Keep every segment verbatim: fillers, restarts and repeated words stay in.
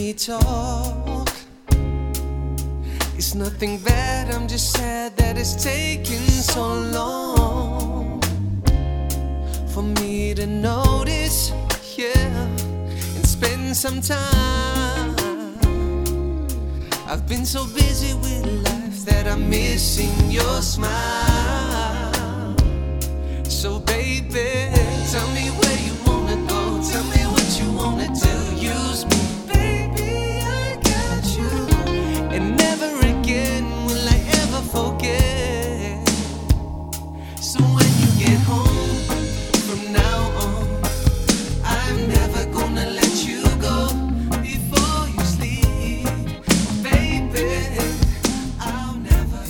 me talk. It's nothing bad, I'm just sad that it's taking so long for me to notice, yeah, and spend some time. I've been so busy with life that I'm missing your smile. So baby, tell me where you wanna go, tell me what you wanna do. Use me, baby, I got you, and never again will I ever forget. So when you get home, from now on, I'm never gonna let you go. Before you sleep, baby, I'll never.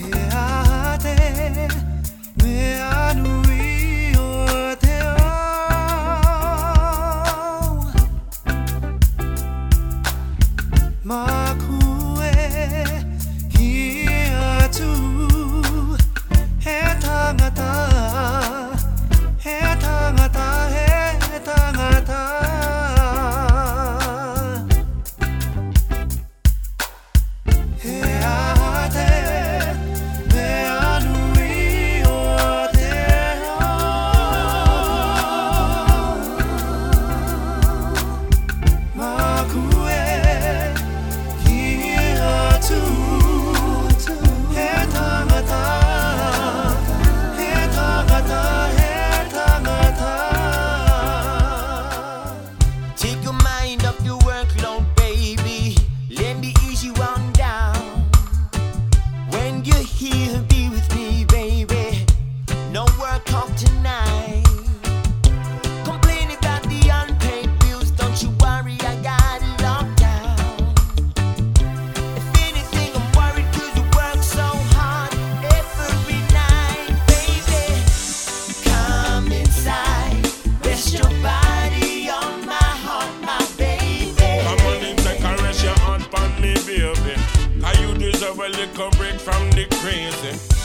Take your mind off your workload, baby. Let me ease you on down. When you're here, be with me, baby. No work off tonight. Complain about the unpaid bills, don't you worry, I got it locked down. If anything, I'm worried 'cause you work so hard every night, baby. Come inside, rest your body on my heart, my baby. Come on in, take a rest your hand on me, baby. 'Cause you deserve a little break from the crazy.